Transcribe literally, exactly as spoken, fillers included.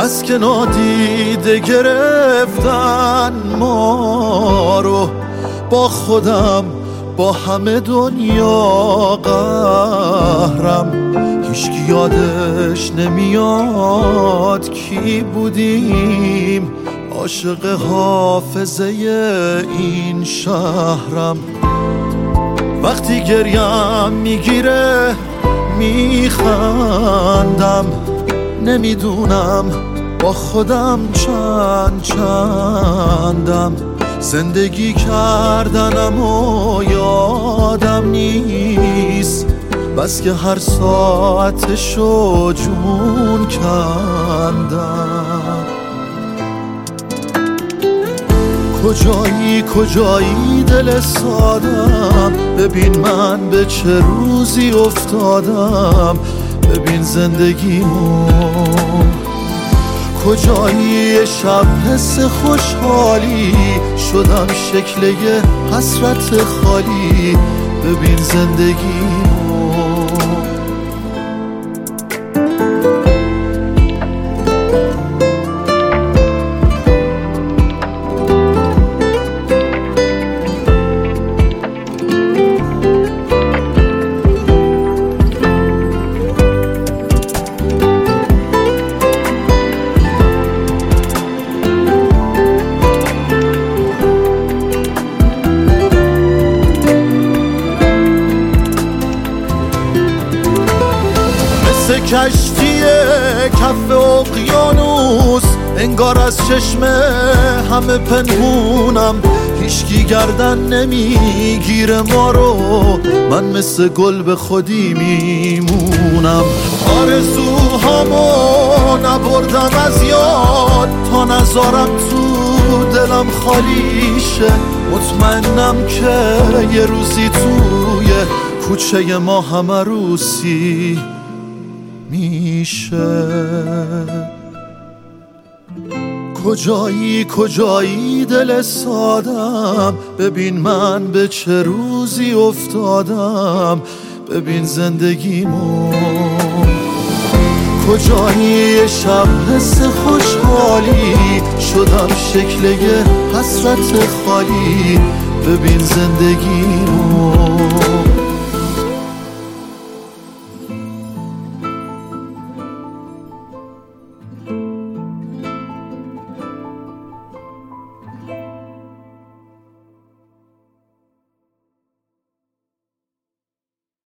بس که نادیده گرفتن ما رو، با خودم با همه دنیا قهرم. هیچکی یادش نمیاد کی بودیم، عاشق حافظه این شهرم. وقتی گریم میگیره میخندم، نمیدونم با خودم چند چندم. زندگی کردنم و یادم نیست، بس که هر ساعتشو جون کندم. کجایی کجایی دل سادم، ببین من به چه روزی افتادم، ببین زندگیمو. کجایی شب حس خوشحالی شدم شکل یه حسرت خالی، ببین زندگیمو. کشتی کف اقیانوس، انگار از چشم همه پنهونم. هیچکی گردن نمیگیره ما رو، من مثل گل به خودی میمونم. آرزوهامو نبردم از یاد تا نذارم تو دلم خالی شه. مطمئنم که یه روزی توی کوچه ما همه روسی میشه. کجایی کجایی دل سادم، ببین من به چه روزی افتادم، ببین زندگیمو. کجایی شب حس خوشحالی شدم شکل یه حسرت خالی، ببین زندگیمو.